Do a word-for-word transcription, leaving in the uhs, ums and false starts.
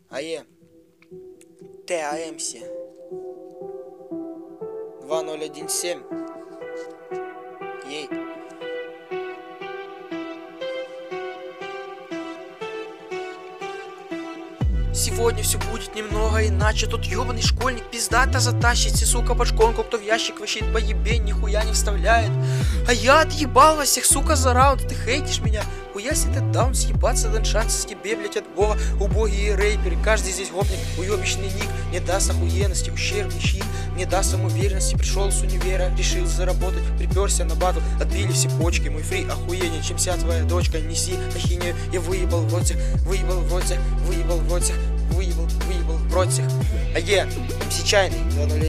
АЕ. ТАМС. два ноль один семь. Ей. Сегодня все будет немного иначе. Тот ёбаный школьник пиздато затащит. Си, сука, под шконку, кто в ящик вощит по ебень, нихуя не вставляет. А я отъебал вас всех, сука, за раунд. Ты хейтишь меня? Хуя себе ты даун, съебаться дан шанс тебе, блять, от бога. Убогие рэперы, каждый здесь гопник. Уебищный ник, не даст охуенности. Ущербный щит, не даст самоуверенности. Пришел с универа, решил заработать. Приперся на батл, отбили все почки. Мой фри охуеннее, чем вся твоя дочка. Неси ахинею, я выебал в рот всех, выебал в рот всех, выебал в рот всех, выебал, выебал в рот всех. АЕ, МС Чайный, два ноль один.